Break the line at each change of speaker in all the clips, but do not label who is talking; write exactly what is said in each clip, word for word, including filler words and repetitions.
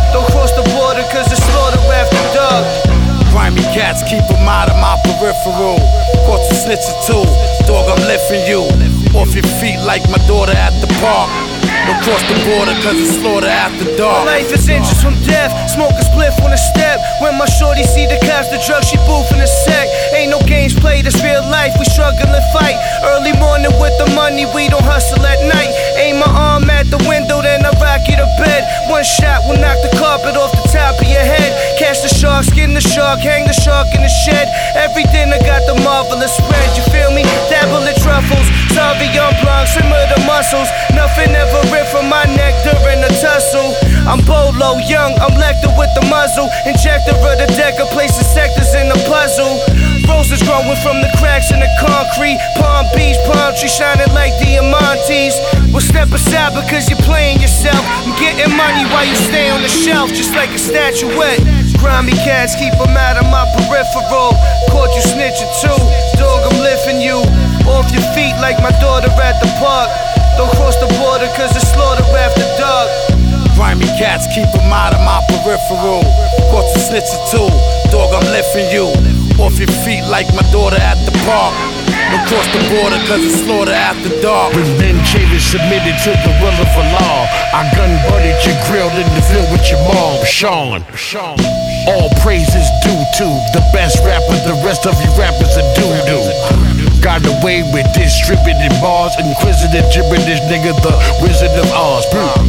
Don't cross the border cause it's slaughter after dark.
Grimy cats, keep them out of my peripheral. Caught you snitching too, dog, I'm lifting you off your feet like my daughter at the park. Don't cross the border cause it's slaughter after dark.
My life is inches from death, smoke a spliff on a step. When my shorty see the cops, the drugs, she boof in a sec. Ain't no games played, it's real life, we struggle and fight. Early morning with the money, we don't hustle at night. Aim my arm at the window, then I rock you to bed. One shot will knock the carpet off the top of your head. Catch the shark, skin the shark, hang the shark in the shed. Every dinner got the marvelous spread, you feel me? Dabble in truffles, sorry I'm blind, simmer the muscles. Nothing ever ripped from my neck during a tussle. I'm Bolo, young, I'm Lecter with the muzzle. Injector of the decker, placing sectors in the puzzle. Roses growing from the cracks in the concrete. Palm Beach, palm tree shining like diamantes. Well, step aside because you're playing yourself. I'm getting money while you stay on the shelf, just like a statuette. Grimy cats, keep them out of my peripheral. Caught you snitching too, dog, I'm lifting you off your feet like my daughter at the park. Don't cross the border cause it's slaughter after dark.
Grimy cats, keep them out of my peripheral. Caught you snitching too, dog, I'm lifting you off your feet like my daughter at the park. Don't cross the border cause it's slaughter after dark.
When Ben Chavis submitted to the will of Allah, I gun butted your grill in the field with your mom, Sean. All praises due to the best rapper, the rest of you rappers are doo-doo. Got away with distributing bars, inquisitive gibberish, nigga, the Wizard of Oz.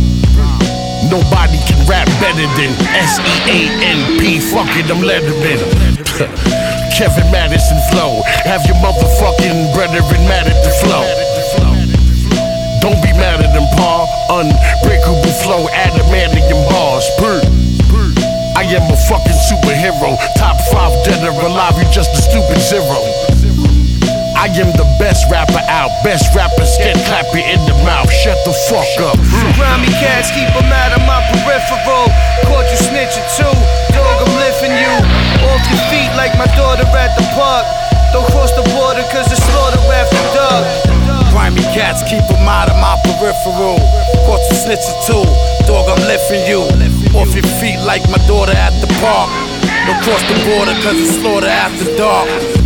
Nobody can rap better than S E A N P, fuck it, I'm Letterman. Kevin Madison flow, have your motherfucking brethren mad at the flow. Don't be mad at them, Paul. Unbreakable flow, adamantium bars. I am a fucking superhero, top five dead or alive, you just a stupid zero. I am the best rapper out, best rapper, scared clap you in the mouth, shut the fuck up.
Grimy cats, keep them out of my peripheral. Caught you snitching too, dog, I'm lifting you off your feet like my daughter at the park. Don't cross the border cause it's slaughter after dark.
Grimy cats, keep them out of my peripheral. Caught you snitching too, dog, I'm lifting you off your feet like my daughter at the park. Don't cross the border cause it's slaughter after dark.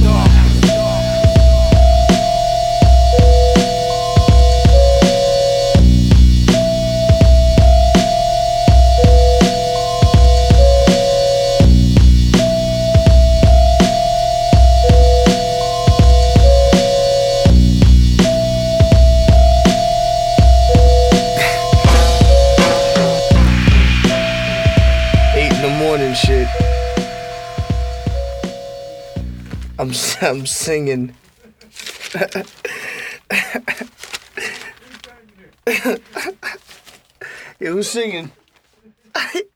Morning shit. I'm I'm singing. Yeah, who's singing?